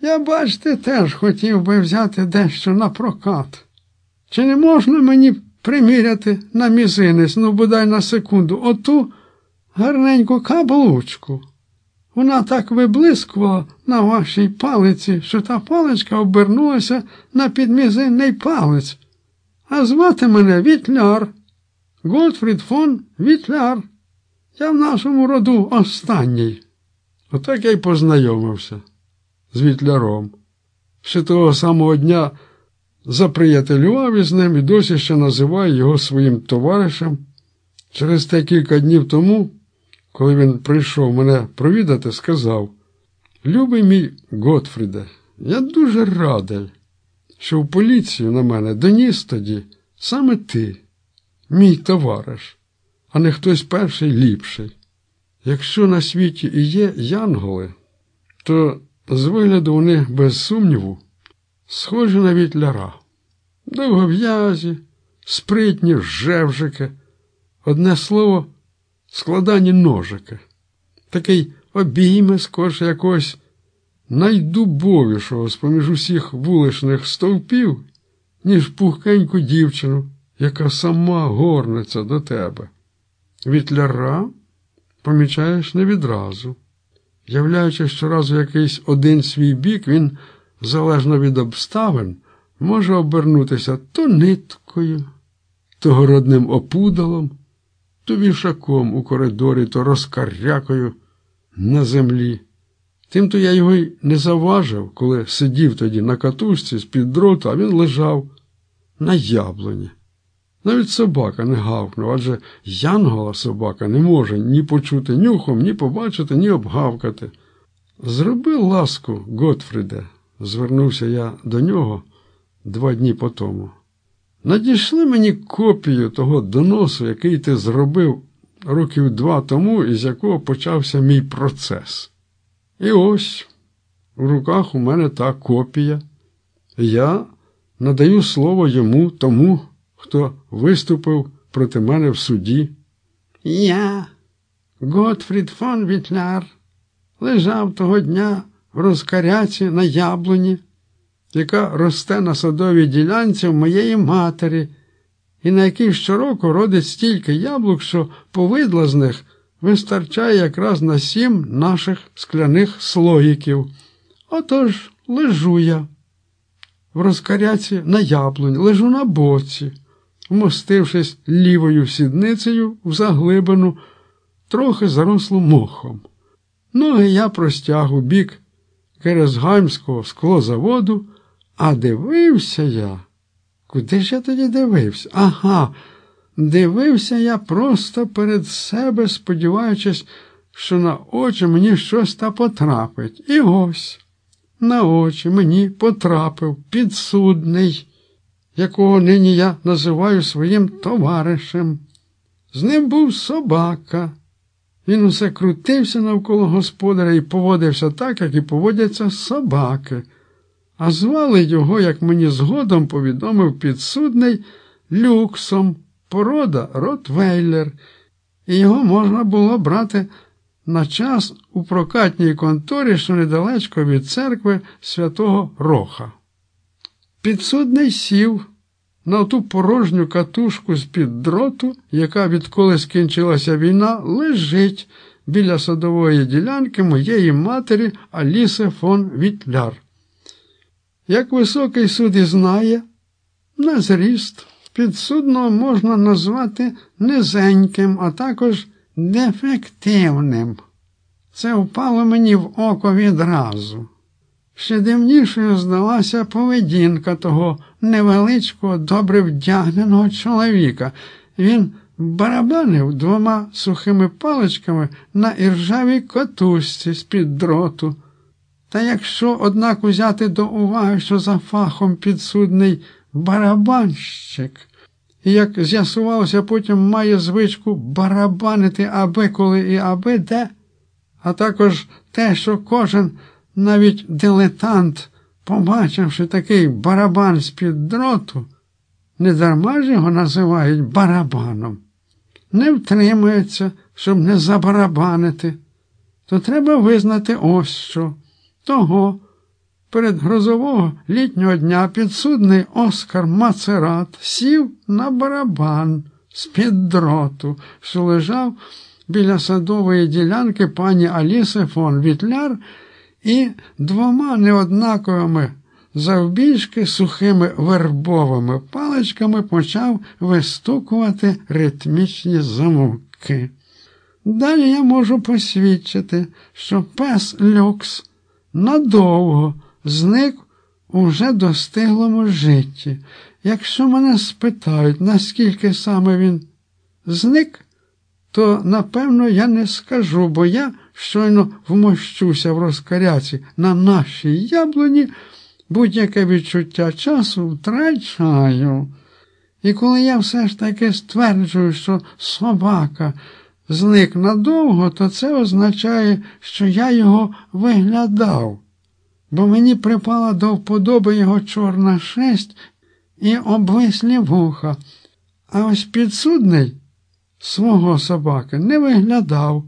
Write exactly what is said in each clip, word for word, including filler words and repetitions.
Я, бачите, теж хотів би взяти дещо на прокат. Чи не можна мені приміряти на мізинець, ну, бодай на секунду, оту гарненьку каблучку? Вона так виблискувала на вашій палиці, що та паличка обернулася на підмізинний палець. А звати мене Вітляр. Готфрід фон Вітляр. Я в нашому роду останній. Отак я й познайомився з Вітляром. Ще того самого дня заприятелював із ним і досі ще називаю його своїм товаришем. Через те кілька днів тому, коли він прийшов мене провідати, сказав: «Любий мій Готфріде, я дуже радий, що в поліцію на мене доніс тоді саме ти, мій товариш, а не хтось перший ліпший. Якщо на світі і є янголи, то з вигляду вони, без сумніву, схожі на Вітляра. Довгов'язі, спритні жевжики, одне слово – складані ножики. Такий обійме скорше якогось найдубовішого з-поміж усіх вуличних стовпів, ніж пухкеньку дівчину, яка сама горнеться до тебе. Вітляра помічаєш не відразу. Являючи щоразу якийсь один свій бік, він, залежно від обставин, може обернутися то ниткою, то городним опудалом, то вішаком у коридорі, то розкарякою на землі. Тим-то я його й не заважив, коли сидів тоді на катушці з-під дроту, а він лежав на яблуні. Навіть собака не гавкнув, адже янгола собака не може ні почути нюхом, ні побачити, ні обгавкати. «Зроби ласку, Готфріде», – звернувся я до нього два дні по тому. «Надійшли мені копію того доносу, який ти зробив років два тому, із якого почався мій процес. І ось, у руках у мене та копія. Я надаю слово йому, тому, хто виступив проти мене в суді. Я, Готфрід фон Вітляр, лежав того дня в розкаряці на яблуні, яка росте на садовій ділянці в моєї матері, і на якій щороку родить стільки яблук, що повидла з них вистачає якраз на сім наших скляних слоїків. Отож лежу я в розкаряці на яблуні, лежу на боці, вмостившись лівою сідницею в заглибину, трохи зарослу мохом. Ноги я простяг у бік Кересгаймського склозаводу, а дивився я. Куди ж я тоді дивився? Ага, дивився я просто перед себе, сподіваючись, що на очі мені щось та потрапить. І ось, на очі мені потрапив підсудний, якого нині я називаю своїм товаришем. З ним був собака. Він усе крутився навколо господаря і поводився так, як і поводяться собаки. А звали його, як мені згодом повідомив підсудний, Люксом, порода ротвейлер, і його можна було брати на час у прокатній конторі, що недалечко від церкви Святого Роха. Підсудний сів на ту порожню катушку з-під дроту, яка, відколи скінчилася війна, лежить біля садової ділянки моєї матері Аліси фон Вітляр. Як високий суд і знає, на зріст підсудного можна назвати низеньким, а також дефективним. Це впало мені в око відразу. Ще дивнішою здалася поведінка того невеличкого, добре вдягненого чоловіка. Він барабанив двома сухими паличками на іржавій катушці з-під дроту. Та якщо, однак, узяти до уваги, що за фахом підсудний барабанщик, і, як з'ясувалося, потім має звичку барабанити аби коли і аби де, а також те, що кожен, навіть дилетант, побачивши такий барабан з-під дроту, не дарма ж його називають барабаном, не втримується, щоб не забарабанити, то треба визнати ось що. Того, передгрозового літнього дня підсудний Оскар Мацерат сів на барабан з-під дроту, що лежав біля садової ділянки пані Аліси фон Вітляр, і двома неоднаковими завбільшки сухими вербовими паличками почав вистукувати ритмічні замовки. Далі я можу посвідчити, що пес Люкс надовго зник у вже достиглому житті. Якщо мене спитають, наскільки саме він зник, то, напевно, я не скажу, бо я щойно вмощуся в розкаряці на нашій яблуні, будь-яке відчуття часу втрачаю. І коли я все ж таки стверджую, що собака зник надовго, то це означає, що я його виглядав, бо мені припала до вподоби його чорна шерсть і обвислі вуха. А ось підсудний свого собаки не виглядав.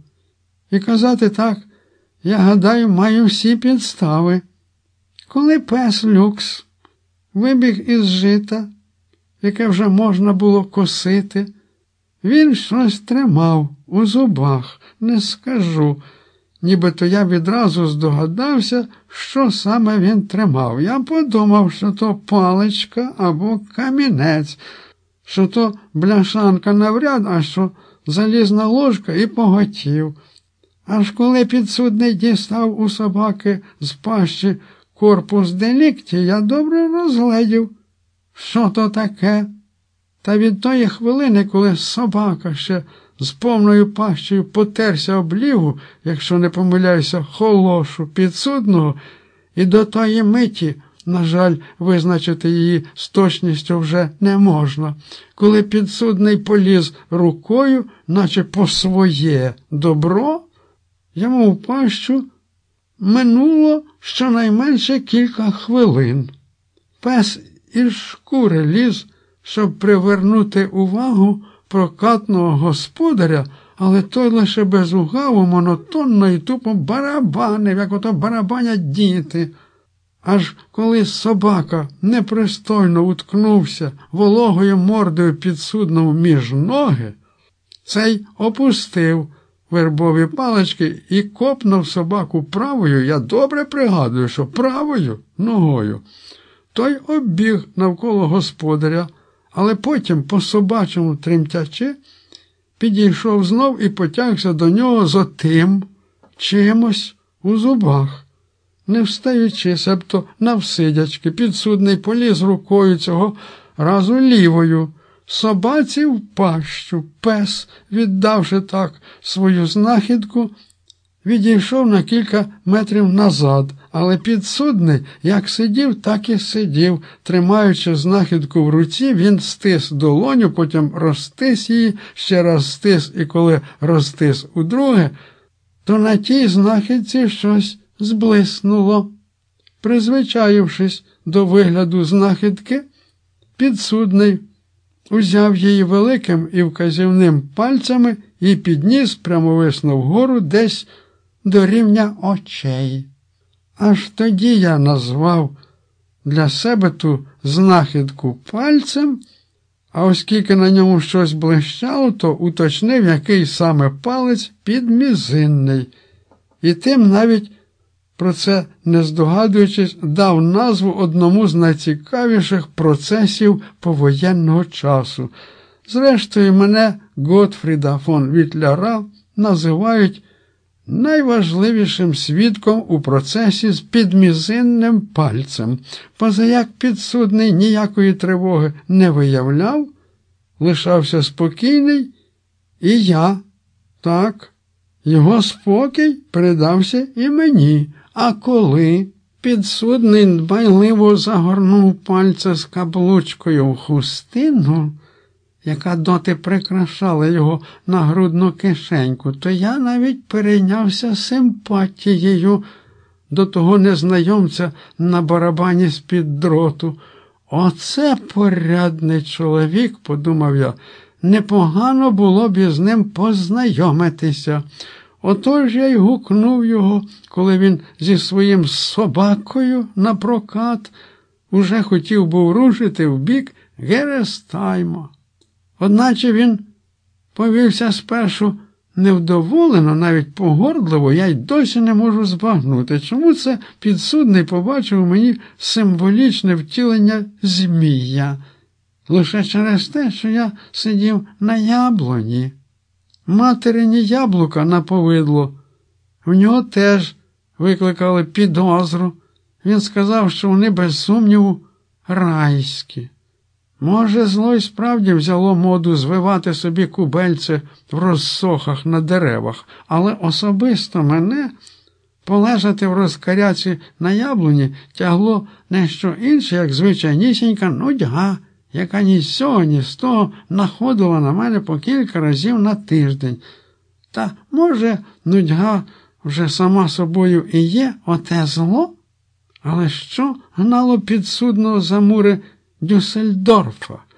І казати так, я гадаю, маю всі підстави. Коли пес Люкс вибіг із жита, яке вже можна було косити, він щось тримав у зубах, не скажу. Нібито я відразу здогадався, що саме він тримав. Я подумав, що то паличка або камінець, що то бляшанка навряд, а що залізна ложка, і поготів. Аж коли підсудний дістав у собаки з пащі корпус делікті, я добре розгледів, що то таке. Та від тої хвилини, коли собака ще з повною пащею потерся об ліву, якщо не помиляюся, холошу підсудного, і до тої миті, на жаль, визначити її з точністю вже не можна. Коли підсудний поліз рукою, наче по своє добро, йому в пащу минуло щонайменше кілька хвилин. Пес із шкури ліз, щоб привернути увагу прокатного господаря, але той лише безугаво, монотонно і тупо барабанив, як ото барабанять діти. Аж коли собака непристойно уткнувся вологою мордою підсудному між ноги, цей опустив вербові палички і копнув собаку правою, я добре пригадую, що правою ногою. Той оббіг навколо господаря, але потім, по собачому тремтячи, підійшов знов і потягся до нього з отим чимось у зубах. Не встаючи, себто навсидячки, підсудний поліз рукою цього разу лівою. Собаці в пащу. Пес, віддавши так свою знахідку, відійшов на кілька метрів назад, але підсудний, як сидів, так і сидів. Тримаючи знахідку в руці, він стис долоню, потім розтис її, ще раз стис, і коли розтис удруге, то на тій знахідці щось зблиснуло. Призвичаївшись до вигляду знахідки, підсудний узяв її великим і вказівним пальцями і підніс прямовисно вгору десь до рівня очей. Аж тоді я назвав для себе ту знахідку пальцем, а оскільки на ньому щось блищало, то уточнив, який саме палець підмізинний. І тим навіть, про це не здогадуючись, дав назву одному з найцікавіших процесів повоєнного часу. Зрештою, мене Готфріда фон Вітляра називають найважливішим свідком у процесі з підмізинним пальцем. Позаяк підсудний ніякої тривоги не виявляв, лишався спокійний, і я, так, його спокій передався і мені. А коли підсудний дбайливо загорнув пальця з каблучкою в хустину, яка доти прикрашала його нагрудну кишеньку, то я навіть перейнявся симпатією до того незнайомця на барабані з-під дроту. Оце порядний чоловік, подумав я, непогано було б із ним познайомитися. Отож я й гукнув його, коли він зі своїм собакою на прокат уже хотів був рушити в бік Герестайма. Одначе він повівся спершу невдоволено, навіть погордливо, я й досі не можу збагнути, чому це підсудний побачив у мені символічне втілення змія. Лише через те, що я сидів на яблуні. Материні яблука на повидло. В нього теж викликали підозру. Він сказав, що вони, без сумніву, райські. Може, зло й справді взяло моду звивати собі кубельце в розсохах на деревах, але особисто мене полежати в розкаряці на яблуні тягло не що інше, як звичайнісінька нудьга, яка ні з цього, ні з того находила на мене по кілька разів на тиждень. Та, може, нудьга вже сама собою і є оте зло? Але що гнало підсудного за мури Дюссельдорфа?